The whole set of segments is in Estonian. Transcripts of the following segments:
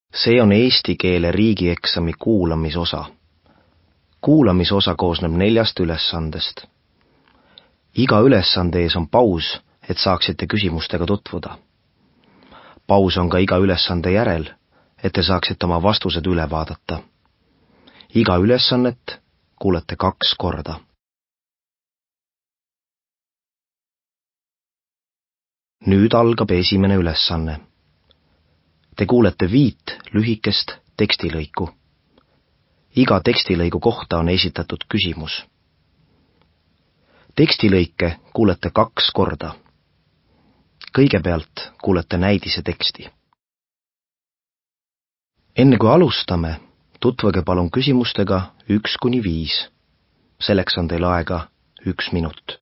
See on eesti keele riigieksami kuulamisosa. Kuulamisosa koosneb 4 ülesandest. Iga ülesande ees on paus, et saaksite küsimustega tutvuda. Paus on ka iga ülesande järel, et te saaksite oma vastused üle vaadata. Iga ülesannet kuulete 2 korda. Nüüd algab esimene ülesanne. Te kuulete 5 lühikest tekstilõiku. Iga tekstilõigu kohta on esitatud küsimus. Tekstilõike kuulete 2 korda. Kõigepealt kuulete näidise teksti. Enne kui alustame, tutvage palun küsimustega 1–5. Selleks on teil aega 1 minut.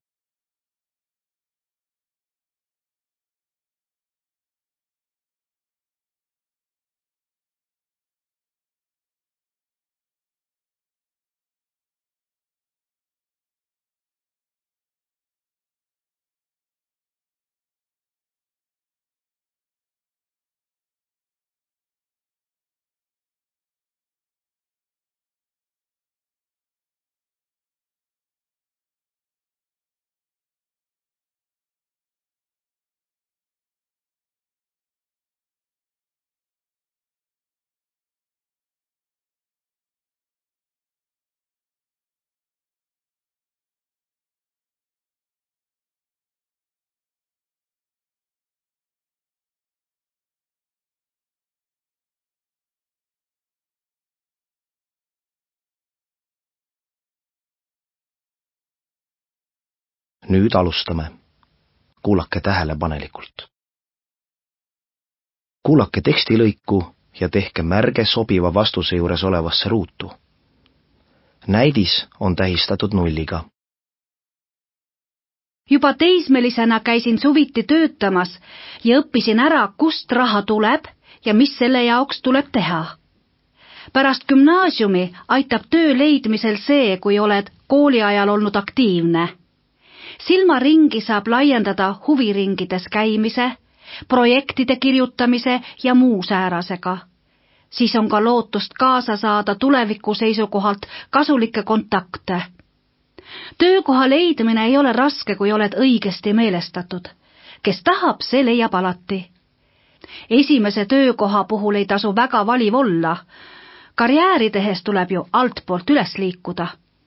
Nüüd alustame. Kuulake tähelepanelikult. Kuulake tekstilõiku ja tehke märge sobiva vastuse juures olevasse ruutu. Näidis on tähistatud 0. Juba teismelisena käisin suviti töötamas ja õppisin ära, kust raha tuleb ja mis selle jaoks tuleb teha. Pärast gümnaasiumi aitab töö leidmisel see, kui oled kooliajal olnud aktiivne. Silmaringi saab laiendada huviringides käimise, projektide kirjutamise ja muu säärasega. Siis on ka lootust kaasa saada tuleviku seisukohalt kasulikke kontakte. Töökoha leidmine ei ole raske, kui oled õigesti meelestatud. Kes tahab, see leiab alati. Esimese töökoha puhul ei tasu väga valiv olla. Karjääri tehes tuleb ju altpoolt üles liikuda.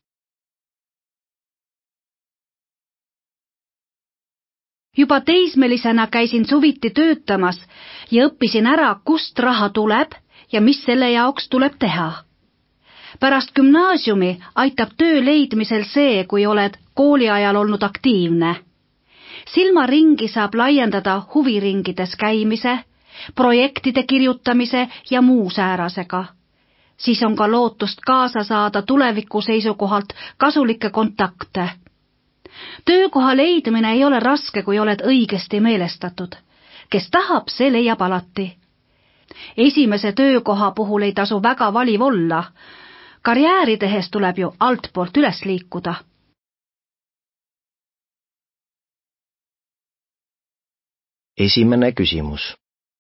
Juba teismelisena käisin suviti töötamas ja õppisin ära, kust raha tuleb ja mis selle jaoks tuleb teha. Pärast gümnaasiumi aitab töö leidmisel see, kui oled kooliajal olnud aktiivne. Silmaringi saab laiendada huviringides käimise, projektide kirjutamise ja muu säärasega. Siis on ka lootust kaasa saada tuleviku seisukohalt kasulikke kontakte. Töökoha leidmine ei ole raske, kui oled õigesti meelestatud. Kes tahab, see leiab alati. Esimese töökoha puhul ei tasu väga valiv olla. Karjääri tehes tuleb ju altpoolt üles liikuda. Esimene küsimus.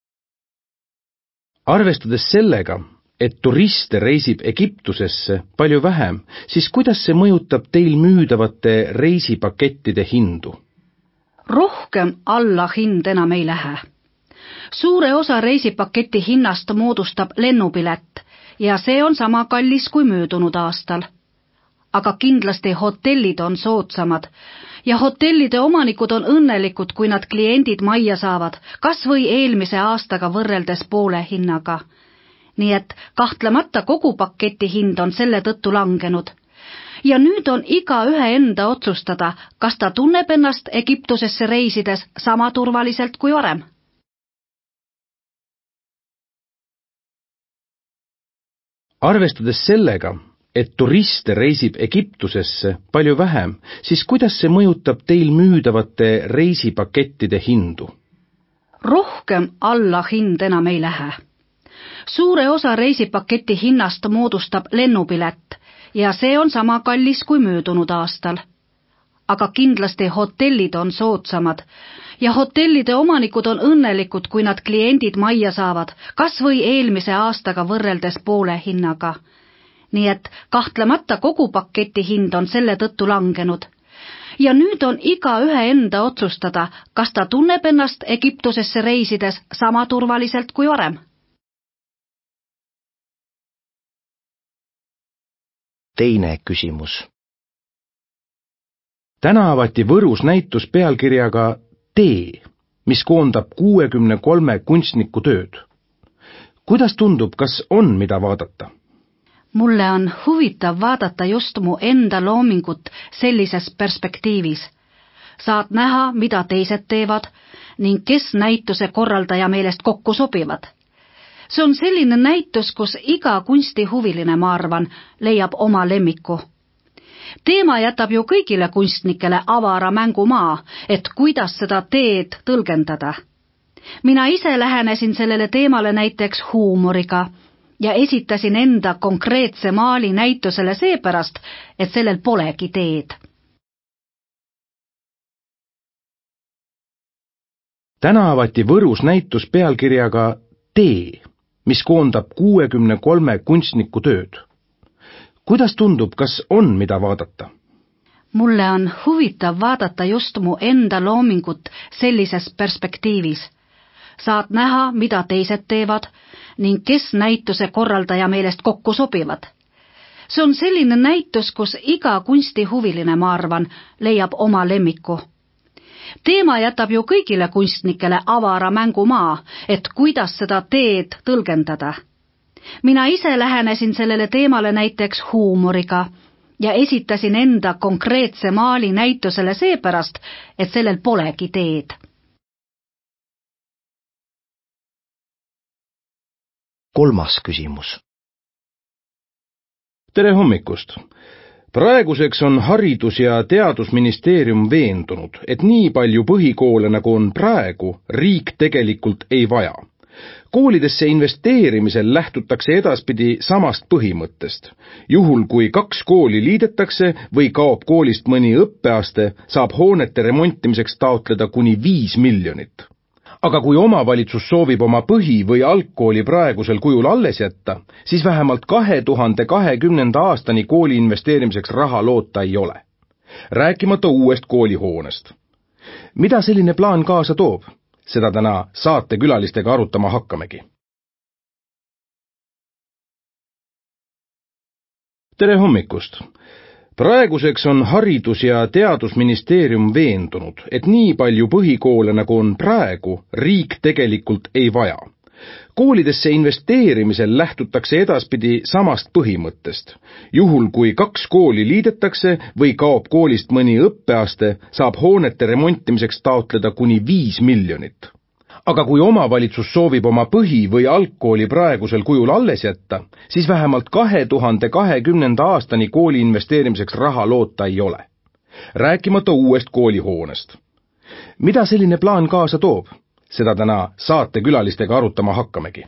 Arvestades sellega, et turiste reisib Egiptusesse palju vähem, siis kuidas see mõjutab teil müüdavate reisipakettide hindu? Rohkem alla hind enam ei lähe. Suure osa reisipaketi hinnast moodustab lennupilet ja see on sama kallis kui möödunud aastal. Aga kindlasti hotellid on soodsamad ja hotellide omanikud on õnnelikud, kui nad kliendid majja saavad, kas või eelmise aastaga võrreldes poole hinnaga. Nii et kahtlemata kogu paketi hind on selle tõttu langenud. Ja nüüd on igaühe enda otsustada, kas ta tunneb ennast Egiptusesse reisides sama turvaliselt kui varem. Arvestades sellega, et turiste reisib Egiptusesse palju vähem, siis kuidas see mõjutab teil müüdavate reisipakettide hindu? Rohkem alla hind enam ei lähe. Suure osa reisipaketi hinnast moodustab lennupilet ja see on sama kallis kui möödunud aastal. aga kindlasti hotellid on soodsamad ja hotellide omanikud on õnnelikud, kui nad kliendid majja saavad, kas või eelmise aastaga võrreldes poole hinnaga. Nii et kahtlemata kogu paketi hind on selle tõttu langenud. Ja nüüd on igaühe enda otsustada, kas ta tunneb ennast Egiptusesse reisides sama turvaliselt kui varem. Teine küsimus. Täna avati Võrus näitus pealkirjaga Tee, mis koondab 63 kunstniku tööd. Kuidas tundub, kas on mida vaadata? Mulle on huvitav vaadata just mu enda loomingut sellises perspektiivis. Saad näha, mida teised teevad ning kes näituse korraldaja meelest kokku sobivad. See on selline näitus, kus iga kunstihuviline, ma arvan, leiab oma lemmiku. Teema jätab ju kõigile kunstnikele avara mängumaa, et kuidas seda teed tõlgendada. Mina ise lähenesin sellele teemale näiteks huumoriga ja esitasin enda konkreetse maali näitusele seepärast, et sellel polegi teed. Täna avati Võrus näitus pealkirjaga Tee, mis koondab 63 kunstniku tööd. Kuidas tundub, kas on mida vaadata? Mulle on huvitav vaadata just mu enda loomingut sellises perspektiivis. Saad näha, mida teised teevad ning kes näituse korraldaja meelest kokku sobivad. See on selline näitus, kus iga kunstihuviline, ma arvan, leiab oma lemmiku. Teema jätab ju kõigile kunstnikele avara mängumaa, et kuidas seda teed tõlgendada. Mina ise lähenesin sellele teemale näiteks huumoriga ja esitasin enda konkreetse maali näitusele seepärast, et sellel polegi teed. Kolmas küsimus. Tere hommikust! Praeguseks on Haridus- ja Teadusministeerium veendunud, et nii palju põhikoole, nagu on praegu, riik tegelikult ei vaja. Koolidesse investeerimisel lähtutakse edaspidi samast põhimõttest. Juhul, kui 2 kooli liidetakse või kaob koolist mõni õppeaste, saab hoonete remontimiseks taotleda kuni 5 miljonit. Aga kui omavalitsus soovib oma põhi- või algkooli praegusel kujul alles jätta, siis vähemalt 2020. aastani kooli investeerimiseks raha loota ei ole. Rääkimata uuest koolihoonest. Mida selline plaan kaasa toob? Seda täna saatekülalistega arutama hakkamegi. Tere hommikust! Praeguseks on Haridus- ja Teadusministeerium veendunud, et nii palju põhikoole, nagu on praegu, riik tegelikult ei vaja. Koolidesse investeerimisel lähtutakse edaspidi samast põhimõttest. Juhul, kui 2 kooli liidetakse või kaob koolist mõni õppeaste, saab hoonete remontimiseks taotleda kuni 5 miljonit. Aga kui omavalitsus soovib oma põhi- või algkooli praegusel kujul alles jätta, siis vähemalt 2020. aastani kooli investeerimiseks raha loota ei ole. Rääkimata uuest koolihoonest. Mida selline plaan kaasa toob? Seda täna saatekülalistega arutama hakkamegi.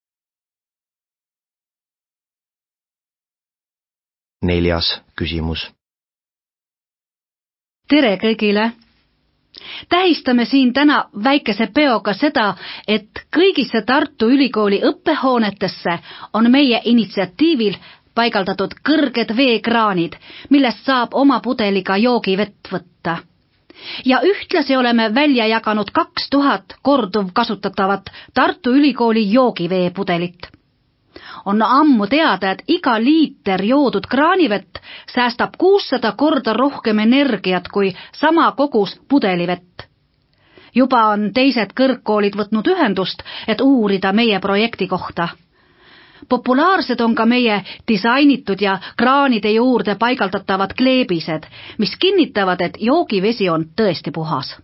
Neljas küsimus. Tere kõigile! Tähistame siin täna väikese peoga seda, et kõigisse Tartu Ülikooli õppehoonetesse on meie initsiatiivil paigaldatud kõrged veekraanid, millest saab oma pudeliga joogivett võtta. Ja ühtlasi oleme välja jaganud 2000 korduvkasutatavat Tartu Ülikooli joogiveepudelit. On ammu teada, et iga liiter joodud kraanivett säästab 600 korda rohkem energiat kui sama kogus pudelivett. Juba on teised kõrgkoolid võtnud ühendust, et uurida meie projekti kohta. Populaarsed on ka meie disainitud ja kraanide juurde paigaldatavad kleebised, mis kinnitavad, et joogivesi on tõesti puhas.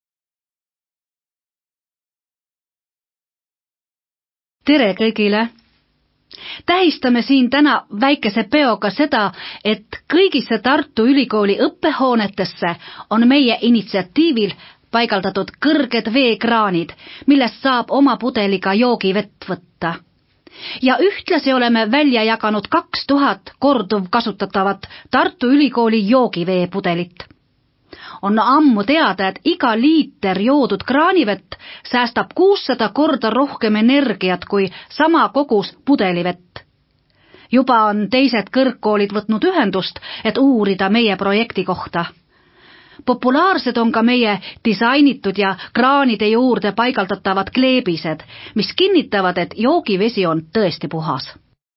Tere kõigile! Tähistame siin täna väikese peoga seda, et kõigisse Tartu Ülikooli õppehoonetesse on meie initsiatiivil paigaldatud kõrged veekraanid, millest saab oma pudeliga joogivett võtta. Ja ühtlasi oleme välja jaganud 2000 korduvkasutatavat Tartu Ülikooli joogiveepudelit. On ammu teada, et iga liiter joodud kraanivett säästab 600 korda rohkem energiat kui sama kogus pudelivett. Juba on teised kõrgkoolid võtnud ühendust, et uurida meie projekti kohta. Populaarsed on ka meie disainitud ja kraanide juurde paigaldatavad kleebised, mis kinnitavad, et joogivesi on tõesti puhas.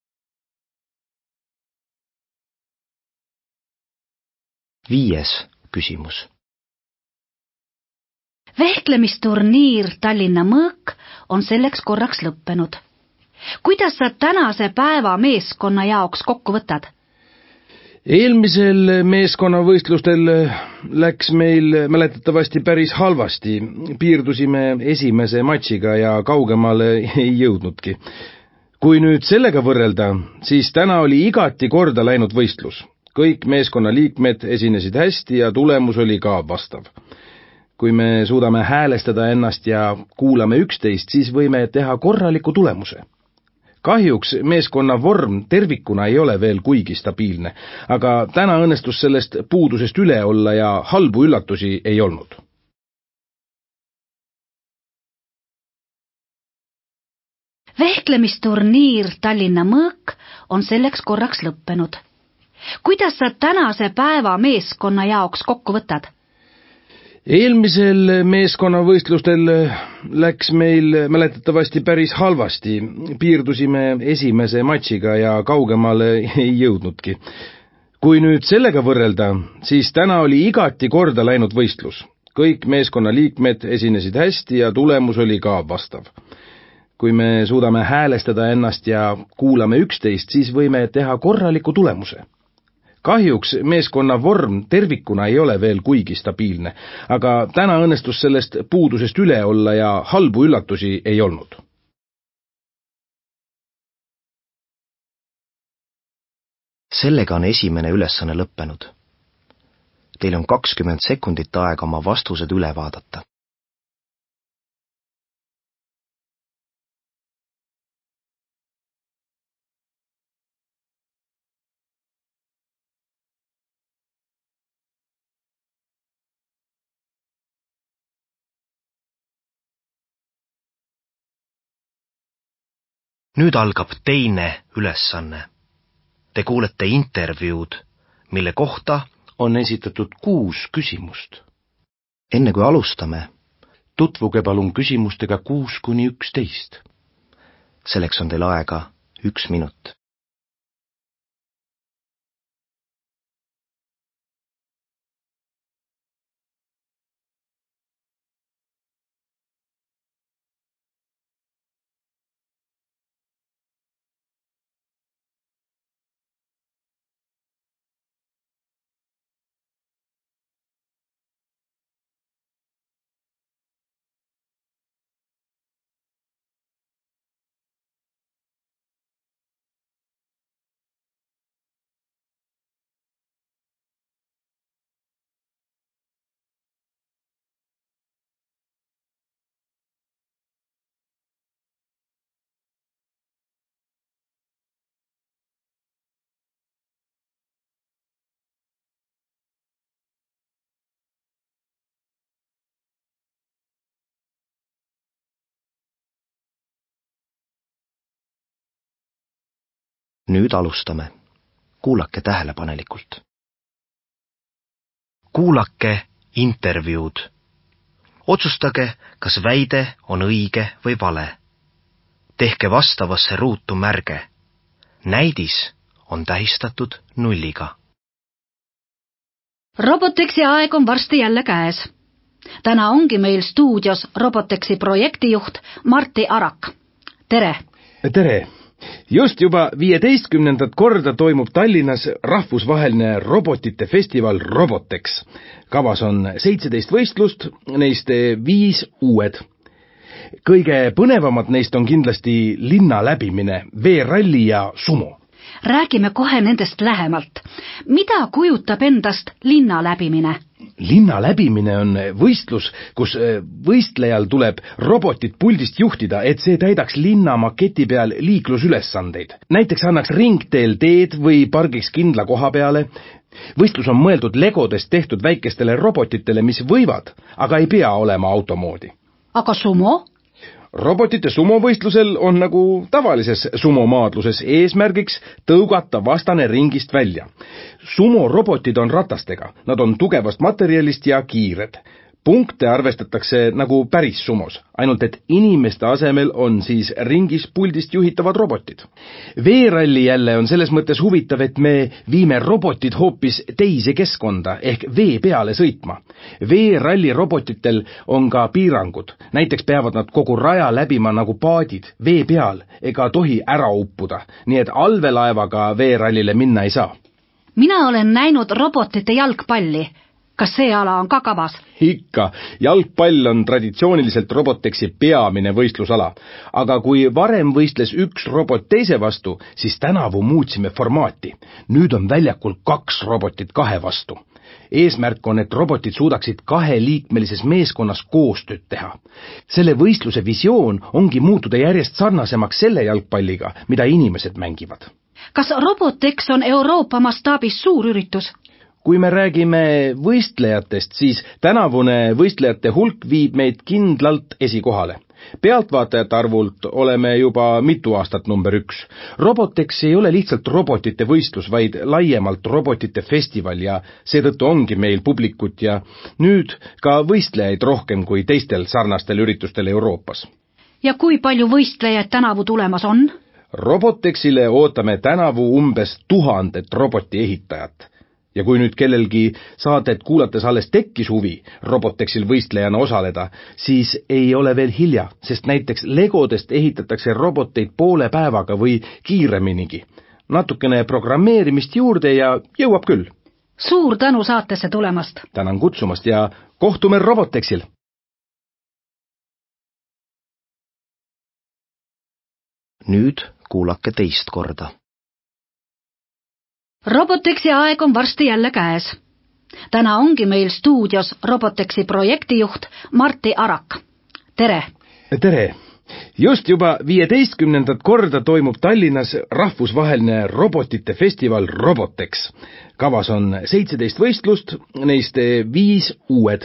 Viies küsimus. Vehklemisturniir Tallinna Mõõk on selleks korraks lõppenud. Kuidas sa tänase päeva meeskonna jaoks kokku võtad? Eelmisel meeskonnavõistlustel läks meil mäletatavasti päris halvasti. Piirdusime esimese matšiga ja kaugemale ei jõudnudki. Kui nüüd sellega võrrelda, siis täna oli igati korda läinud võistlus. Kõik meeskonna liikmed esinesid hästi ja tulemus oli ka vastav. Kui me suudame häälestada ennast ja kuulame üksteist, siis võime teha korraliku tulemuse. Kahjuks meeskonna vorm tervikuna ei ole veel kuigi stabiilne, aga täna õnnestus sellest puudusest üle olla ja halbu üllatusi ei olnud. Vehklemisturniir Tallinna Mõõk on selleks korraks lõppenud. Kuidas sa tänase päeva meeskonna jaoks kokku võtad? Eelmisel meeskonnavõistlustel läks meil mäletatavasti päris halvasti. Piirdusime esimese matšiga ja kaugemale ei jõudnudki. Kui nüüd sellega võrrelda, siis täna oli igati korda läinud võistlus. Kõik meeskonna liikmed esinesid hästi ja tulemus oli ka vastav. Kui me suudame häälestada ennast ja kuulame üksteist, siis võime teha korraliku tulemuse. Kahjuks meeskonna vorm tervikuna ei ole veel kuigi stabiilne, aga täna õnnestus sellest puudusest üle olla ja halbu üllatusi ei olnud. Sellega on esimene ülesanne lõppenud. Teil on 20 sekundit aega oma vastused üle vaadata. Nüüd algab teine ülesanne. Te kuulete intervjuud, mille kohta on esitatud 6 küsimust. Enne kui alustame, tutvuge palun küsimustega 6–11. Selleks on teil aega 1 minut. Nüüd alustame. Kuulake tähelepanelikult. Kuulake intervjuud. Otsustage, kas väide on õige või vale. Tehke vastavasse ruutu märge. Näidis on tähistatud 0. Robotexi aeg on varsti jälle käes. Täna ongi meil stuudios Robotexi projektijuht Martti Arak. Tere! Tere! Just juba 15. korda toimub Tallinnas rahvusvaheline robotite festival Robotex. Kavas on 17 võistlust, neist 5 uued. Kõige põnevamad neist on kindlasti linna läbimine, veeralli ja sumo. Räägime kohe nendest lähemalt. Mida kujutab endast linna läbimine? linna läbimine on võistlus, kus võistlejal tuleb robotit puldist juhtida, et see täidaks linna maketi peal liiklusülesandeid. Näiteks annaks ringteel teed või pargiks kindla koha peale. Võistlus on mõeldud legodest tehtud väikestele robotitele, mis võivad, aga ei pea olema automoodi. Aga sumo? Robotite sumovõistlusel on nagu tavalises sumomaadluses eesmärgiks tõugata vastane ringist välja. Sumorobotid on ratastega, nad on tugevast materjalist ja kiired. Punkte arvestatakse nagu päris sumos, ainult et inimeste asemel on siis ringis puldist juhitavad robotid. Veeralli jälle on selles mõttes huvitav, et me viime robotid hoopis teise keskkonda ehk vee peale sõitma. Veeralli robotitel on ka piirangud, näiteks peavad nad kogu raja läbima nagu paadid vee peal ega tohi ära uppuda, nii et allveelaevaga veerallile minna ei saa. Mina olen näinud robotite jalgpalli. Kas see ala on ka kavas? Ikka, jalgpall on traditsiooniliselt Robotexi peamine võistlusala, aga kui varem võistles üks robot teise vastu, siis tänavu muutsime formaati. Nüüd on väljakul 2 robotit 2 vastu. Eesmärk on, et robotid suudaksid 2-liikmelises meeskonnas koostööd teha. Selle võistluse visioon ongi muutuda järjest sarnasemaks selle jalgpalliga, mida inimesed mängivad. Kas Robotex on Euroopa mastaabis suur üritus? Kui me räägime võistlejatest, siis tänavune võistlejate hulk viib meid kindlalt esikohale. Pealtvaatajate arvult oleme juba mitu aastat number 1. Robotex ei ole lihtsalt robotite võistlus, vaid laiemalt robotite festival ja seetõttu ongi meil publikut ja nüüd ka võistlejaid rohkem kui teistel sarnastel üritustel Euroopas. Ja kui palju võistlejaid tänavu tulemas on? Robotexile ootame tänavu umbes 1000 roboti ehitajat. Ja kui nüüd kellelgi saadet kuulates alles tekkis huvi Robotexil võistlejana osaleda, siis ei ole veel hilja, sest näiteks legodest ehitatakse roboteid poole päevaga või kiireminigi. Natukene programmeerimist juurde ja jõuab küll. Suur tänu saatesse tulemast. Tänan kutsumast ja kohtume Robotexil. Nüüd kuulake teist korda. Robotexi aeg on varsti jälle käes. Täna ongi meil stuudios Robotexi projektijuht Martti Arak. Tere! Tere! Just juba 15. korda toimub Tallinnas rahvusvaheline robotite festival Robotex. Kavas on 17 võistlust, neist 5 uued.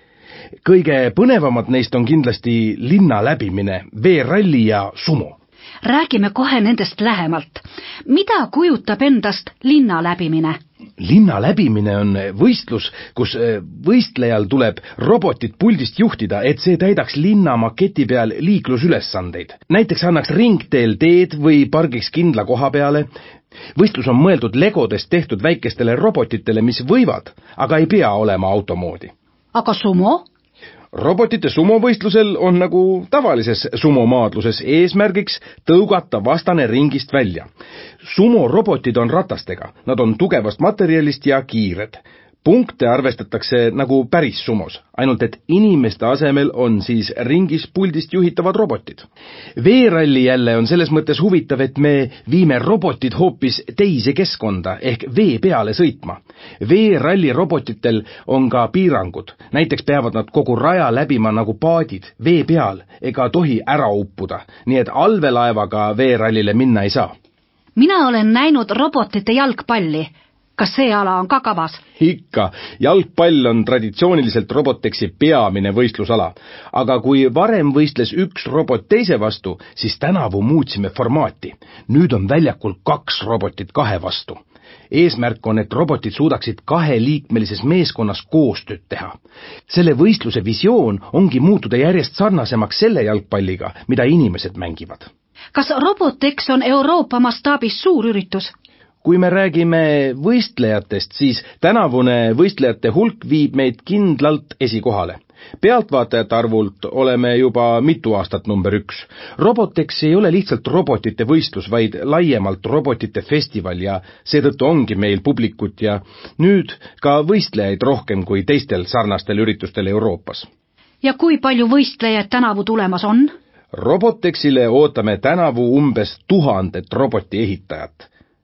Kõige põnevamad neist on kindlasti linna läbimine, veeralli ja sumo. Räägime kohe nendest lähemalt. Mida kujutab endast linna läbimine? Linna läbimine on võistlus, kus võistlejal tuleb robotit puldist juhtida, et see täidaks linna maketi peal liiklusülesandeid. Näiteks annaks ringteel teed või pargiks kindla koha peale. Võistlus on mõeldud legodest tehtud väikestele robotitele, mis võivad, aga ei pea olema automoodi. Aga sumo? Robotite sumovõistlusel on nagu tavalises sumomaadluses eesmärgiks tõugata vastane ringist välja. Sumorobotid on ratastega, nad on tugevast materjalist ja kiired. Punkte arvestatakse nagu päris sumos, ainult et inimeste asemel on siis ringis puldist juhitavad robotid. Veeralli jälle on selles mõttes huvitav, et me viime robotid hoopis teise keskkonda ehk vee peale sõitma. Veeralli robotitel on ka piirangud, näiteks peavad nad kogu raja läbima nagu paadid vee peal ega tohi ära uppuda, nii et allveelaevaga veerallile minna ei saa. Mina olen näinud robotite jalgpalli. Kas see ala on ka kavas? Ikka, jalgpall on traditsiooniliselt Robotexi peamine võistlusala, aga kui varem võistles üks robot teise vastu, siis tänavu muutsime formaati. Nüüd on väljakul 2 robotit 2 vastu. Eesmärk on, et robotid suudaksid 2-liikmelises meeskonnas koostööd teha. Selle võistluse visioon ongi muutuda järjest sarnasemaks selle jalgpalliga, mida inimesed mängivad. Kas Robotex on Euroopa mastaabis suur üritus? Kui me räägime võistlejatest, siis tänavune võistlejate hulk viib meid kindlalt esikohale. Pealtvaatajate arvult oleme juba mitu aastat number 1. Robotex ei ole lihtsalt robotite võistlus, vaid laiemalt robotite festival ja seetõttu ongi meil publikut ja nüüd ka võistlejaid rohkem kui teistel sarnastel üritustel Euroopas. Ja kui palju võistlejaid tänavu tulemas on? Robotexile ootame tänavu umbes 1000 roboti ehitajat.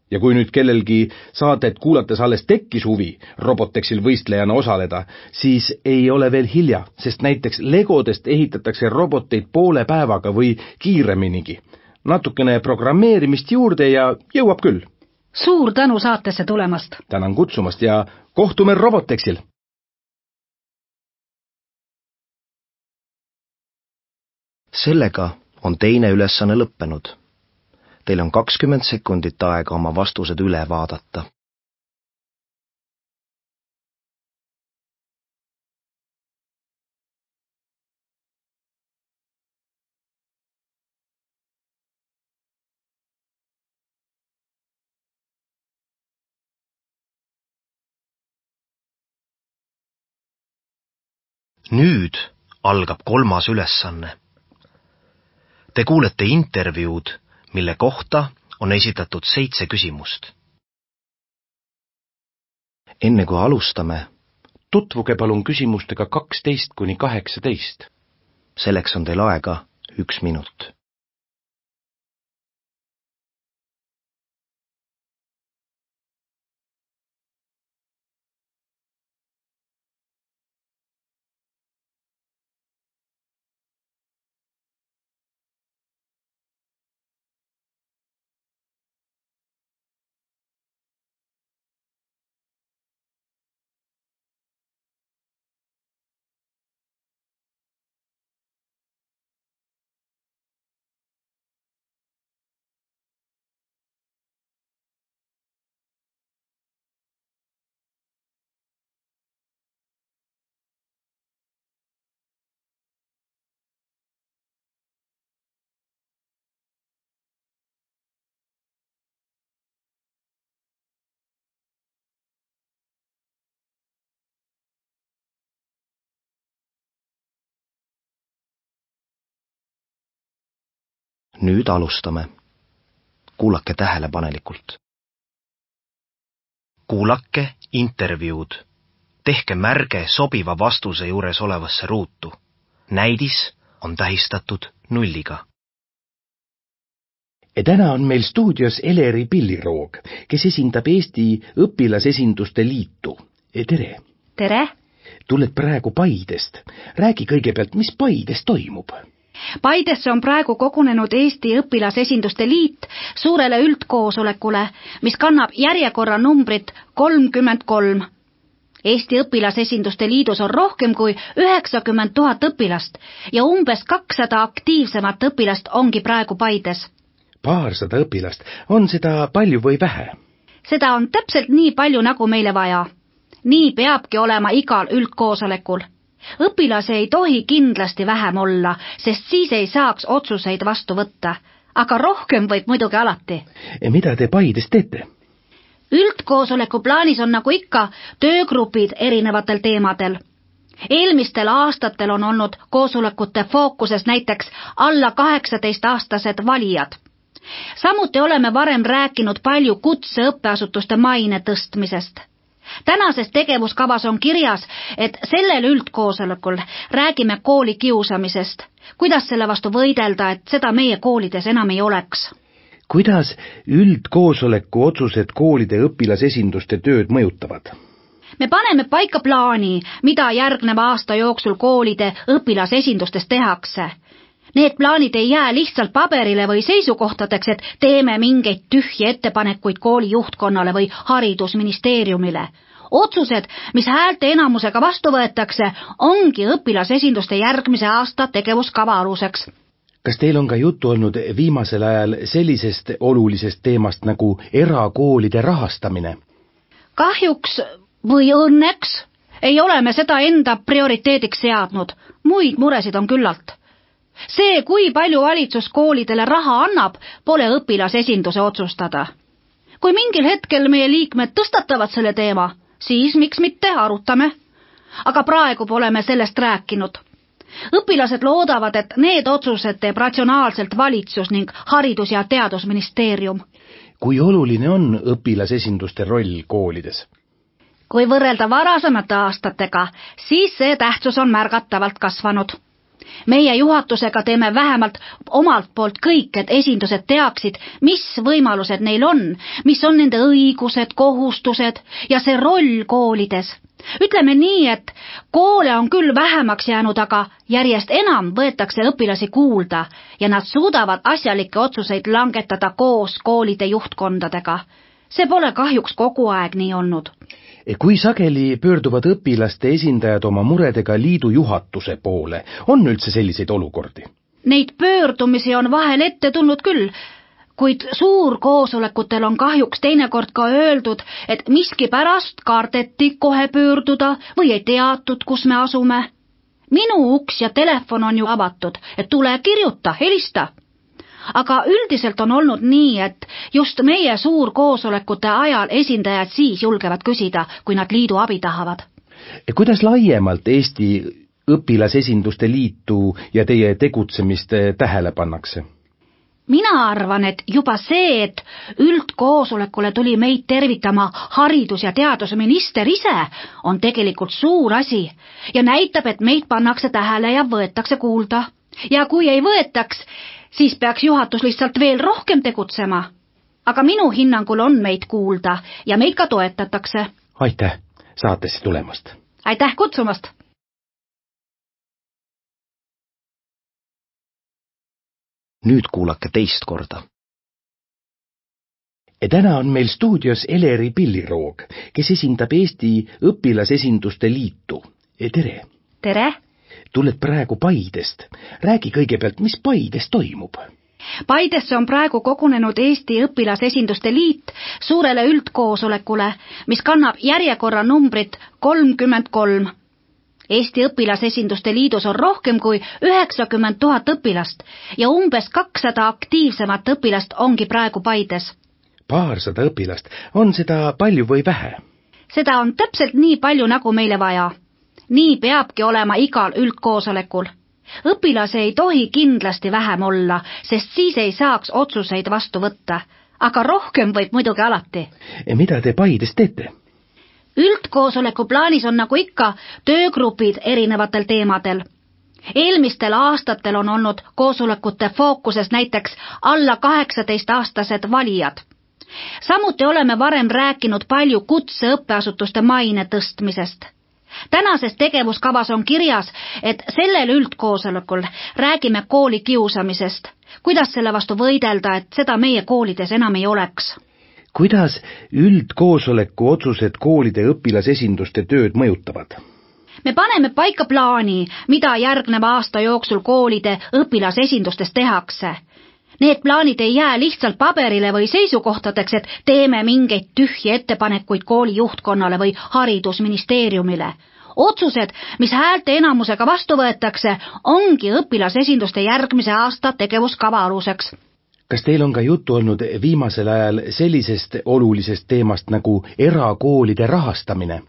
Ja kui nüüd kellelgi saadet kuulates alles tekkis huvi Robotexil võistlejana osaleda, siis ei ole veel hilja, sest näiteks Legodest ehitatakse roboteid poole päevaga või kiireminigi. Natukene programmeerimist juurde ja jõuab küll. Suur tänu saatesse tulemast. Tänan kutsumast ja kohtume Robotexil. Sellega on teine ülesanne lõppenud. Teil on 20 sekundit aega oma vastused üle vaadata. Nüüd algab 3. ülesanne. Te kuulete intervjuud, mille kohta on esitatud 7 küsimust. Enne kui alustame, tutvuge palun küsimustega 12–18. Selleks on teil aega 1 minut. Nüüd alustame. Kuulake tähelepanelikult. Kuulake intervjuud. Tehke märge sobiva vastuse juures olevasse ruutu. Näidis on tähistatud 0. Täna on meil stuudios Eleri Pilliroog, kes esindab Eesti Õpilasesinduste Liitu. Tere! Tere! Tuled praegu Paidest. Räägi kõigepealt, mis Paides toimub? Paidesse on praegu kogunenud Eesti Õpilasesinduste Liit suurele üldkoosolekule, mis kannab järjekorra numbrit 33. Eesti Õpilasesinduste Liidus on rohkem kui 90 000 õpilast ja umbes 200 aktiivsemat õpilast ongi praegu Paides. 200 õpilast, on seda palju või vähe? Seda on täpselt nii palju, nagu meile vaja. Nii peabki olema igal üldkoosolekul. Õpilasi ei tohi kindlasti vähem olla, sest siis ei saaks otsuseid vastu võtta. Aga rohkem võib muidugi alati. Mida te Paides teete? Üldkoosoleku plaanis on nagu ikka töögrupid erinevatel teemadel. Eelmistel aastatel on olnud koosolekute fookuses näiteks alla 18-aastased valijad. Samuti oleme varem rääkinud palju kutseõppeasutuste maine tõstmisest. Tänases tegevuskavas on kirjas, et sellel üldkoosolekul räägime kooli kiusamisest. Kuidas selle vastu võidelda, et seda meie koolides enam ei oleks? Kuidas üldkoosoleku otsused koolide õpilasesinduste tööd mõjutavad? Me paneme paika plaani, mida järgneva aasta jooksul koolide õpilasesindustes tehakse. Need plaanid ei jää lihtsalt paberile või seisukohtadeks, et teeme mingeid tühje ettepanekuid kooli juhtkonnale või haridusministeeriumile. Otsused, mis häälte enamusega vastu võetakse, ongi õpilasesinduste järgmise aasta tegevuskava aluseks. Kas teil on ka juttu olnud viimasel ajal sellisest olulisest teemast nagu erakoolide rahastamine? Kahjuks või õnneks ei ole me seda enda prioriteediks seadnud. Muid muresid on küllalt. See, kui palju valitsus koolidele raha annab, pole õpilasesinduse otsustada. Kui mingil hetkel meie liikmed tõstatavad selle teema, siis miks mitte arutame. Aga praegu pole me sellest rääkinud. Õpilased loodavad, et need otsused teeb ratsionaalselt valitsus ning Haridus- ja Teadusministeerium. Kui oluline on õpilasesinduste roll koolides? Kui võrrelda varasemate aastatega, siis see tähtsus on märgatavalt kasvanud. Meie juhatusega teeme vähemalt omalt poolt kõik, et esindused teaksid, mis võimalused neil on, mis on nende õigused, kohustused ja see roll koolides. Ütleme nii, et koole on küll vähemaks jäänud, aga järjest enam võetakse õpilasi kuulda ja nad suudavad asjalikke otsuseid langetada koos koolide juhtkondadega. See pole kahjuks kogu aeg nii olnud. Kui sageli pöörduvad õpilaste esindajad oma muredega liidu juhatuse poole, on üldse selliseid olukordi? Neid pöördumisi on vahel ette tulnud küll, kuid suurkoosolekutel on kahjuks teinekord ka öeldud, et miskipärast kardeti kohe pöörduda või ei teatud, kus me asume. Minu uks ja telefon on ju avatud, et tule kirjuta, helista. Aga üldiselt on olnud nii, et just meie suurkoosolekute ajal esindajad siis julgevad küsida, kui nad liidu abi tahavad. Kuidas laiemalt Eesti õpilasesinduste liitu ja teie tegutsemist tähele pannakse? Mina arvan, et juba see, et üldkoosolekule tuli meid tervitama haridus- ja teadusminister ise, on tegelikult suur asi ja näitab, et meid pannakse tähele ja võetakse kuulda. Ja kui ei võetaks, siis peaks juhatus lihtsalt veel rohkem tegutsema. Aga minu hinnangul on meid kuulda ja meid ka toetatakse. Aitäh saatesse tulemast. Aitäh kutsumast. Nüüd kuulake teist korda. Täna on meil stuudios Eleri Pilliroog, kes esindab Eesti õpilasesinduste liitu. Tere! Tere! Tuled praegu Paidest. Räägi kõigepealt, mis Paides toimub? Paidesse on praegu kogunenud Eesti õpilasesinduste liit suurele üldkoosolekule, mis kannab järjekorra numbrit 33. Eesti õpilasesinduste liidus on rohkem kui 90 000 õpilast ja umbes 200 aktiivsemat õpilast ongi praegu Paides. Paarsada õpilast. On seda palju või vähe? Seda on täpselt nii palju, nagu meile vaja. Nii peabki olema igal üldkoosolekul. Õpilasi ei tohi kindlasti vähem olla, sest siis ei saaks otsuseid vastu võtta. Aga rohkem võib muidugi alati. Mida te Paides teete? Üldkoosoleku plaanis on nagu ikka töögrupid erinevatel teemadel. Eelmistel aastatel on olnud koosolekute fookuses näiteks alla 18-aastased valijad. Samuti oleme varem rääkinud palju kutseõppeasutuste maine tõstmisest. Tänases tegevuskavas on kirjas, et sellel üldkoosolekul räägime kooli kiusamisest. Kuidas selle vastu võidelda, et seda meie koolides enam ei oleks? Kuidas üldkoosoleku otsused koolide õpilasesinduste tööd mõjutavad? Me paneme paika plaani, mida järgneva aasta jooksul koolide õpilasesindustes tehakse. Need plaanid ei jää lihtsalt paberile või seisukohtadeks, et teeme mingeid tühje ettepanekuid kooli juhtkonnale või haridusministeeriumile. Otsused, mis häälte enamusega vastu võetakse, ongi õpilasesinduste järgmise aasta tegevuskava aluseks. Kas teil on ka juttu olnud viimasel ajal sellisest olulisest teemast nagu erakoolide rahastamine?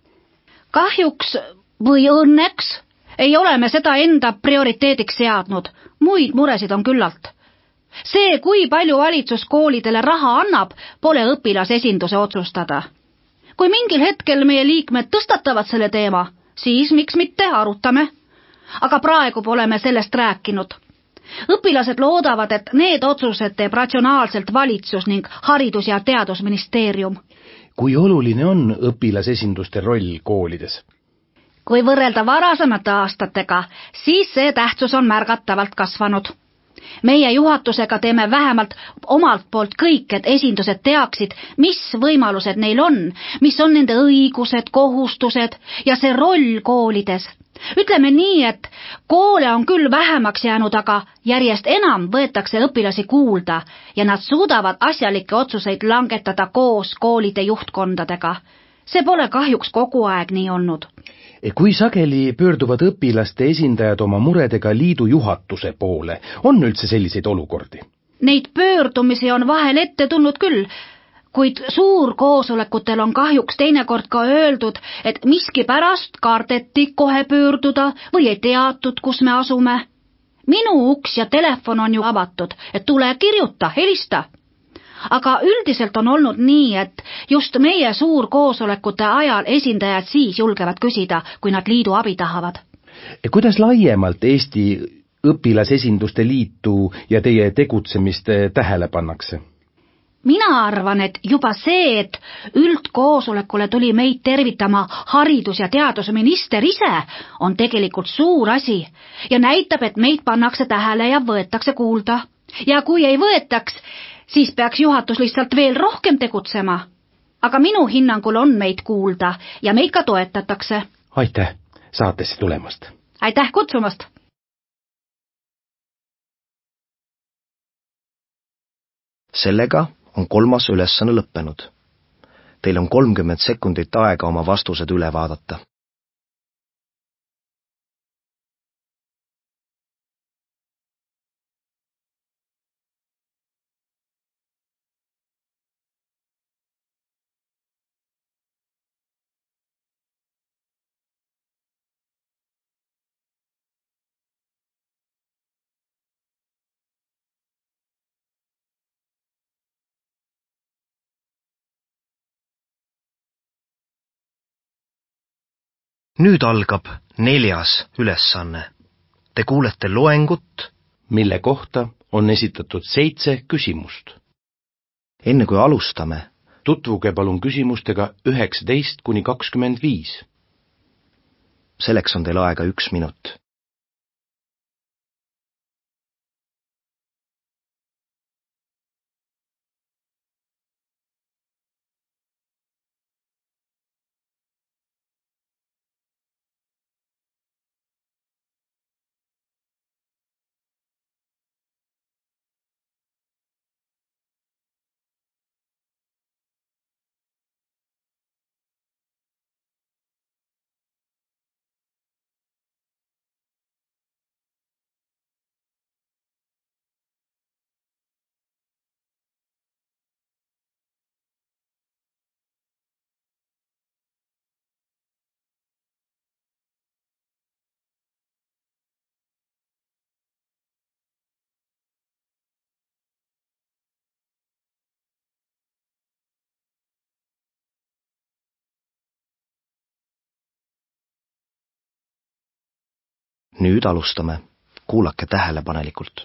Kahjuks või õnneks ei ole me seda enda prioriteediks seadnud. Muid muresid on küllalt. See, kui palju valitsus koolidele raha annab, pole õpilasesinduse otsustada. Kui mingil hetkel meie liikmed tõstatavad selle teema, siis miks mitte arutame. Aga praegu pole me sellest rääkinud. Õpilased loodavad, et need otsused teeb ratsionaalselt valitsus ning haridus- ja teadusministeerium. Kui oluline on õpilasesinduste roll koolides? Kui võrrelda varasemate aastatega, siis see tähtsus on märgatavalt kasvanud. Meie juhatusega teeme vähemalt omalt poolt kõik, et esindused teaksid, mis võimalused neil on, mis on nende õigused, kohustused ja see roll koolides. Ütleme nii, et koole on küll vähemaks jäänud, aga järjest enam võetakse õpilasi kuulda ja nad suudavad asjalikke otsuseid langetada koos koolide juhtkondadega. See pole kahjuks kogu aeg nii olnud. Kui sageli pöörduvad õpilaste esindajad oma muredega liidu juhatuse poole, on üldse selliseid olukordi? Neid pöördumisi on vahel ette tulnud küll, kuid suurkoosolekutel on kahjuks teinekord ka öeldud, et miskipärast kardeti kohe pöörduda või ei teatud, kus me asume. Minu uks ja telefon on ju avatud, et tule kirjuta, helista. Aga üldiselt on olnud nii, et just meie suurkoosolekute ajal esindajad siis julgevad küsida, kui nad liidu abi tahavad. Kuidas laiemalt Eesti õpilasesinduste liitu ja teie tegutsemist tähele pannakse? Mina arvan, et juba see, et üldkoosolekule tuli meid tervitama haridus- ja teadusminister ise, on tegelikult suur asi ja näitab, et meid pannakse tähele ja võetakse kuulda. Ja kui ei võetaks, siis peaks juhatus lihtsalt veel rohkem tegutsema. Aga minu hinnangul on meid kuulda ja meid ka toetatakse. Aitäh saatesse tulemast! Aitäh kutsumast! Sellega on 3. ülesanne lõppenud. Teil on 30 sekundit aega oma vastused üle vaadata. Nüüd algab 4. ülesanne. Te kuulete loengut, mille kohta on esitatud 7 küsimust. Enne kui alustame, tutvuge palun küsimustega 19–25. Selleks on teil aega 1 minut. Nüüd alustame. Kuulake tähelepanelikult.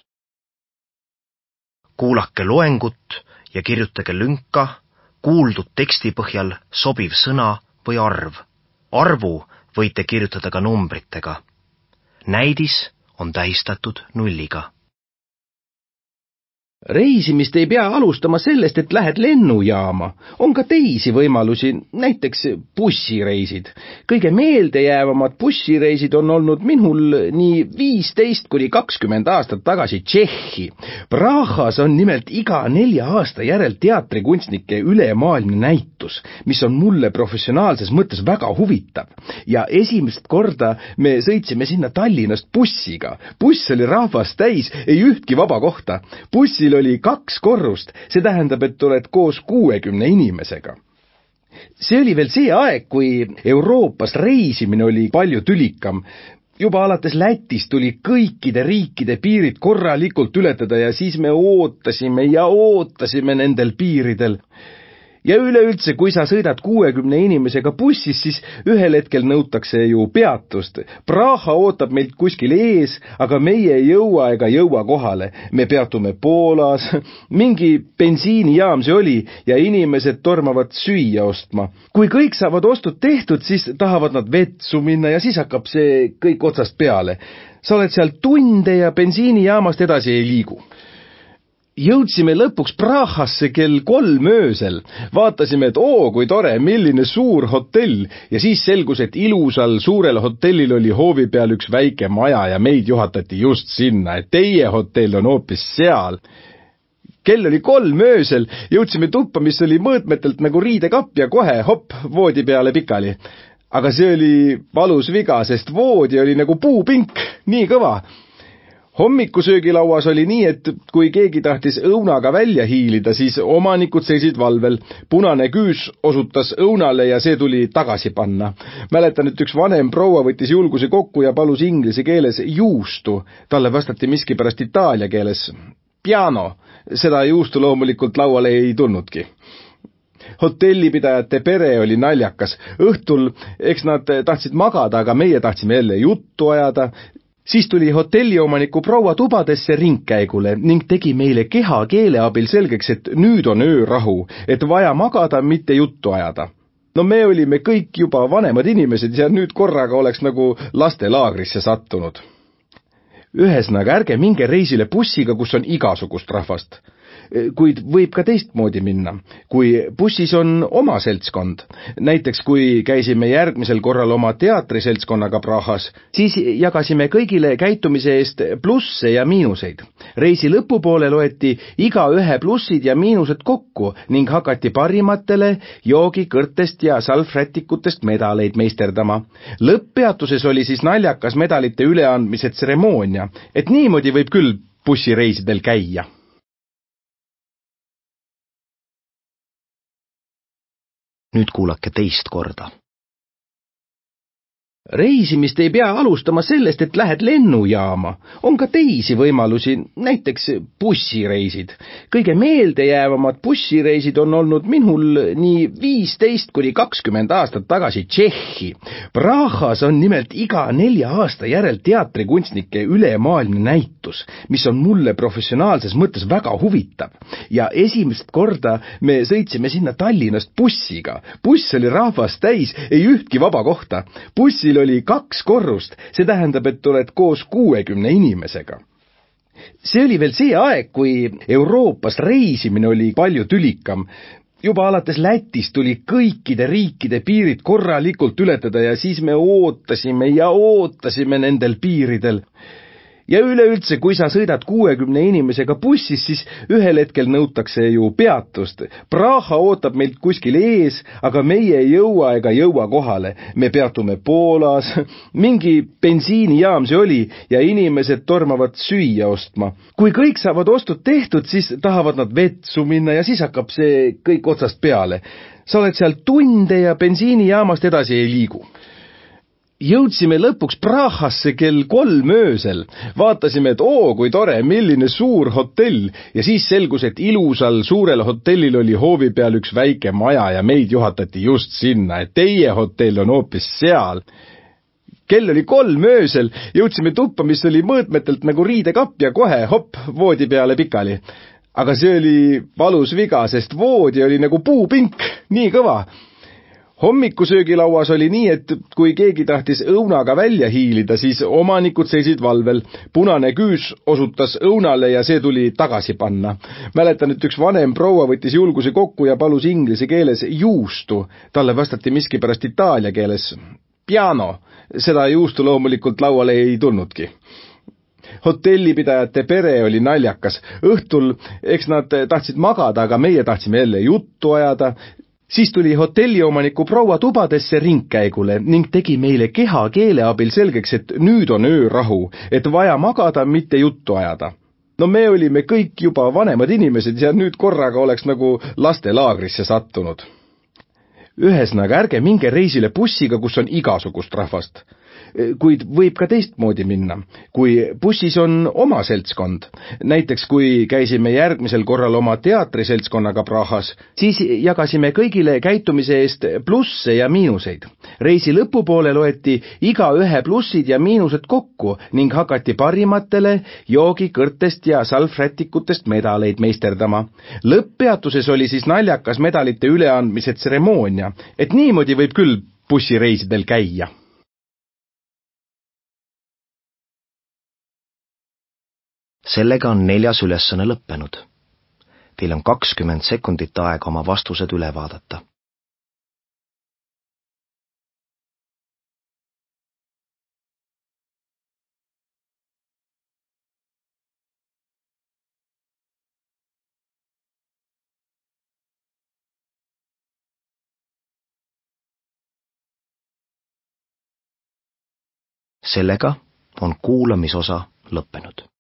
Kuulake loengut ja kirjutage lünka kuuldud teksti põhjal sobiv sõna või arv. Arvu võite kirjutada ka numbritega. Näidis on tähistatud 0-ga. Reisimist ei pea alustama sellest, et lähed lennujaama. On ka teisi võimalusi, näiteks bussireisid. Kõige meeldejäävamad bussireisid on olnud minul nii 15–20 aastat tagasi Tšehhi. Prahas on nimelt iga 4 aasta järel teatrikunstnike ülemaailmne näitus, mis on mulle professionaalses mõttes väga huvitav. Ja esimest korda me sõitsime sinna Tallinnast bussiga. Buss oli rahvast täis, ei ühtki vaba kohta. Bussil oli 2 korrust, see tähendab, et oled koos 60 inimesega. See oli veel see aeg, kui Euroopas reisimine oli palju tülikam. Juba alates Lätist tuli kõikide riikide piirid korralikult ületada ja siis me ootasime nendel piiridel. Ja üleüldse, kui sa sõidad 60 inimesega bussis, siis ühel hetkel nõutakse ju peatust. Praha ootab meilt kuskil ees, aga meie ei jõua kohale. Me peatume Poolas, mingi bensiinijaam see oli ja inimesed tormavad süüa ostma. Kui kõik saavad ostud tehtud, siis tahavad nad vetsu minna ja siis hakkab see kõik otsast peale. Sa oled seal tunde ja bensiinijaamast edasi ei liigu. Jõudsime lõpuks Prahasse kell 3 öösel. Vaatasime, et kui tore, milline suur hotell. Ja siis selgus, et ilusal suurel hotellil oli hoovi peal üks väike maja ja meid juhatati just sinna, et teie hotell on hoopis seal. Kell oli 3 öösel, jõudsime tuppa, mis oli mõõtmetelt nagu riidekapp ja kohe hopp voodi peale pikali. Aga see oli valus viga, sest voodi oli nagu puupink, nii kõva. Hommikusöögilauas oli nii, et kui keegi tahtis õunaga välja hiilida, siis omanikud seisid valvel. Punane küüs osutas õunale ja see tuli tagasi panna. Mäletan, et üks vanem proua võttis julguse kokku ja palus inglise keeles juustu. Talle vastati miskipärast itaalia keeles. Piano. Seda juustu loomulikult lauale ei tulnudki. Hotellipidajate pere oli naljakas. Õhtul, eks nad tahtsid magada, aga meie tahtsime jälle juttu ajada. Siis tuli hotelliomaniku proua tubadesse ringkäigule ning tegi meile kehakeele abil selgeks, et nüüd on öörahu, et vaja magada, mitte juttu ajada. No me olime kõik juba vanemad inimesed ja nüüd korraga oleks nagu lastelaagrisse sattunud. Ühesõnaga, ärge minge reisile bussiga, kus on igasugust rahvast. Kuid võib ka teistmoodi minna, kui bussis on oma seltskond. Näiteks kui käisime järgmisel korral oma teatriseltskonnaga Prahas, siis jagasime kõigile käitumise eest plusse ja miinuseid. Reisi lõpupoole loeti igaühe plussid ja miinused kokku ning hakati parimatele joogikõrtest ja salvrätikutest medaleid meisterdama. Lõpppeatuses oli siis naljakas medalite üleandmise tseremoonia, et niimoodi võib küll bussireisidel käia. Nüüd kuulake teist korda. Reisimist ei pea alustama sellest, et lähed lennujaama. On ka teisi võimalusi, näiteks bussireisid. Kõige meeldejäävamad bussireisid on olnud minul nii 15 kuni 20 aastat tagasi Tšehhi. Prahas on nimelt iga 4 aasta järel teatrikunstnike ülemaailmne näitus, mis on mulle professionaalses mõttes väga huvitav. Ja esimest korda me sõitsime sinna Tallinnast bussiga. Buss oli rahvast täis, ei ühtki vaba kohta. Bussil oli 2 korrust, see tähendab, et oled koos 60 inimesega. See oli veel see aeg, kui Euroopas reisimine oli palju tülikam. Juba alates Lätist tuli kõikide riikide piirid korralikult ületada ja siis me ootasime nendel piiridel. Ja üleüldse, kui sa sõidad 60 inimesega bussis, siis ühel hetkel nõutakse ju peatust. Praha ootab meilt kuskil ees, aga meie ei jõua kohale. Me peatume Poolas, mingi bensiinijaam see oli ja inimesed tormavad süüa ostma. Kui kõik saavad ostud tehtud, siis tahavad nad vetsu minna ja siis hakkab see kõik otsast peale. Sa oled seal tunde ja bensiinijaamast edasi ei liigu. Jõudsime lõpuks Prahasse kell 3 öösel. Vaatasime, et kui tore, milline suur hotell. Ja siis selgus, et ilusal suurel hotellil oli hoovi peal üks väike maja ja meid juhatati just sinna, et teie hotell on hoopis seal. Kell oli 3 öösel, jõudsime tuppa, mis oli mõõtmetelt nagu riidekapp ja kohe hopp voodi peale pikali. Aga see oli valus viga, sest voodi oli nagu puupink, nii kõva. Hommikusöögilauas oli nii, et kui keegi tahtis õunaga välja hiilida, siis omanikud seisid valvel. Punane küüs osutas õunale ja see tuli tagasi panna. Mäletan, et üks vanem proua võttis julguse kokku ja palus inglise keeles juustu. Talle vastati miskipärast itaalia keeles piano. Seda juustu loomulikult lauale ei tulnudki. Hotellipidajate pere oli naljakas. Õhtul, eks nad tahtsid magada, aga meie tahtsime jälle juttu ajada. Siis tuli hotelliomaniku proua tubadesse ringkäigule ning tegi meile kehakeele abil selgeks, et nüüd on öörahu, et vaja magada, mitte juttu ajada. No me olime kõik juba vanemad inimesed ja nüüd korraga oleks nagu lastelaagrisse sattunud. Ühesõnaga, ärge minge reisile bussiga, kus on igasugust rahvast. Kuid võib ka teistmoodi minna, kui bussis on oma seltskond. Näiteks kui käisime järgmisel korral oma teatriseltskonnaga Prahas, siis jagasime kõigile käitumise eest plusse ja miinuseid. Reisi lõpupoole loeti igaühe plussid ja miinused kokku ning hakati parimatele joogikõrtest ja salvrätikutest medaleid meisterdama. Lõpppeatuses oli siis naljakas medalite üleandmise tseremoonia, et niimoodi võib küll bussireisidel käia. Sellega on 4. ülesanne lõppenud. Teil on 20 sekundit aega oma vastused üle vaadata. Sellega on kuulamisosa lõppenud.